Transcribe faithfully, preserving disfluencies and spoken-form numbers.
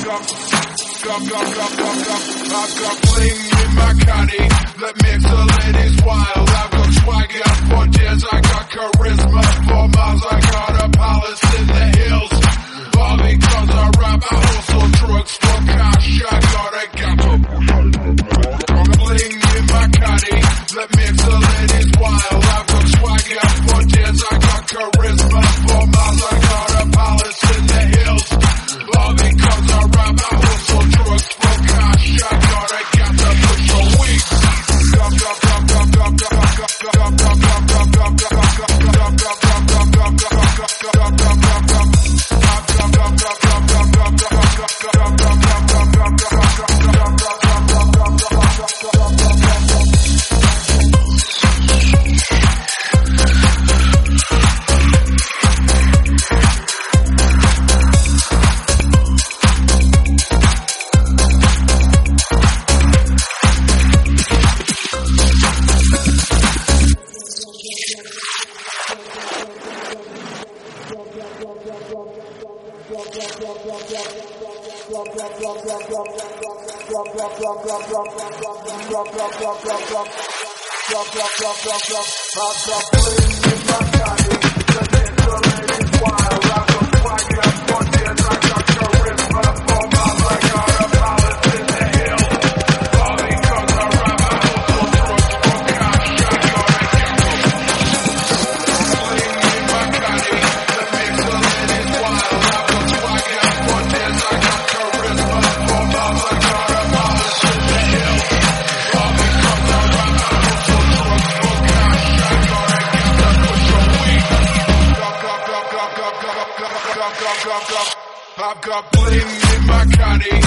I've got bling in my caddy that makes the ladies wild. I've got swagger for days, I got charisma for miles. I got a palace in the hills, all because I rap. I hustle drugs for cash. I got a ghetto bling in my caddy that makes the ladies wild. I've got swagger for days, I got charisma for miles. I got a palace in the hills, all because I rap. I hustle drugs for cash. I got a ghetto push a week. I've got bling in my caddy